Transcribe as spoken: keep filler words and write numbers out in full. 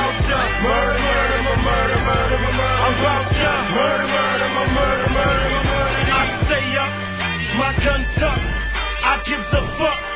vulture. Murder, murder, my murder, murder, my murder. I'm vulture. Murder, murder, my murder, murder, my murder. I stay up, my gun tucked. I give the fuck.